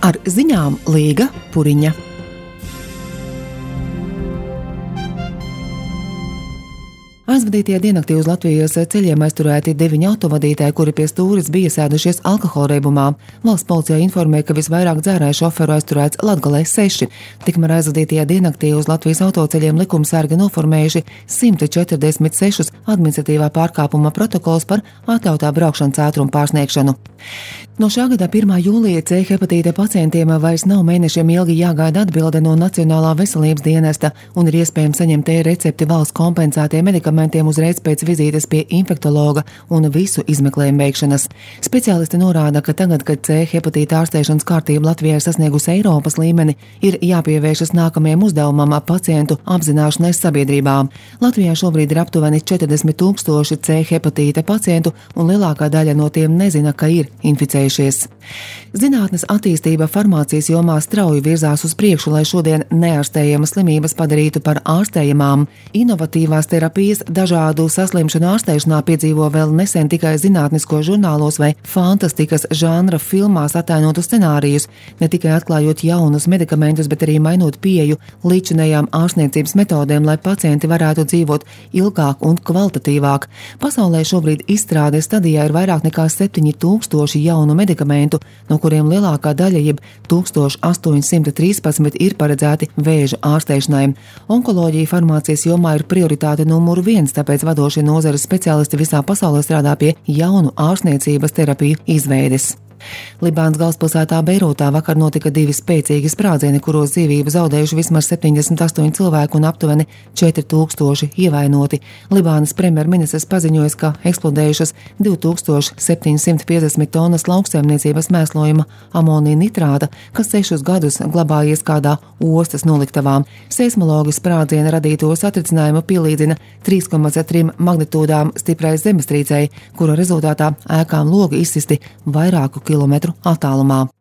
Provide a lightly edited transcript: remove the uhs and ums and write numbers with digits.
Ar ziņām Līga Puriņa. Aizvadītajā diennaktī uz Latvijas ceļiem aizturēti 9 autovadītāji, kuri pie stūres bija sēdušies alkoholreibumā. Valsts policija informē, ka visvairāk dzērāju šoferu aizturēts Latgalē 6. Tikmēr aizvadītajā diennaktī uz Latvijas autoceļiem likumsargi noformējuši 146 administratīvā pārkāpuma protokols par atļautā braukšanas ātruma pārsniegšanu. No šā gada 1. jūlija C hepatīta pacientiem vairs nav mēnešiem ilgi jāgaida atbilde no Nacionālā veselības dienesta un ir iespējams saņemt e-recepti valsts kompensētiem medikamentiem uzreiz pēc vizītes pie infektologa un visu izmeklējumu veikšanas. Speciālisti norāda, ka tagad, kad C hepatīta ārstēšanas kārtība Latvijā ir sasniegusi Eiropas līmeni, ir jāpievēršas nākamajam uzdevumam pacientu apzināšanai sabiedrībā. Latvijā šobrīd ir aptuveni 40,000 C hepatīta pacientu un lielākā daļa no tiem nezina, ka ir inficējušies. Zinātnes attīstība farmācijas jomā strauji virzās uz priekšu, lai šodien neārstējamas slimības padarītu par ārstējamām. Inovatīvās terapijas dažādu saslimšanu ārstēšanā piedzīvo vēl nesen tikai zinātnisko žurnālos vai fantastikas žanra filmās atainotu scenārijus, ne tikai atklājot jaunus medikamentus, bet arī mainot pieeju līdzinējām ārstniecības metodēm, lai pacienti varētu dzīvot ilgāk un kvalitatīvāk. Pasaulē šobrīd izstrādes stadijā ir vairāk nekā 7,000 jaunu medikamentu, no kuriem lielākā daļa, jeb 1813, ir paredzēti vēža ārstēšanai. Onkoloģija farmācijas jomā ir prioritāte numuru 1, tāpēc vadošie nozares speciālisti visā pasaulē strādā pie jaunu ārstniecības terapiju izveides. Libānas galvaspilsētā Beirūtā vakar notika 2 spēcīgi sprādzieni, kuros dzīvību zaudējuši vismaz 78 cilvēku un aptuveni 4000 ievainoti. Libānas premjerministrs paziņoja, ka eksplodējušas 2750 tonnas lauksaimniecības mēslojuma amonija nitrāta, kas 6 gadus glabājies kādā ostas noliktavā. Seismologi sprādziena radīto satricinājumu pielīdzina 3,3 magnitūdām stiprai zemestrīcei, kura rezultātā ēkām logi izsisti vairāku kilometru attālumā.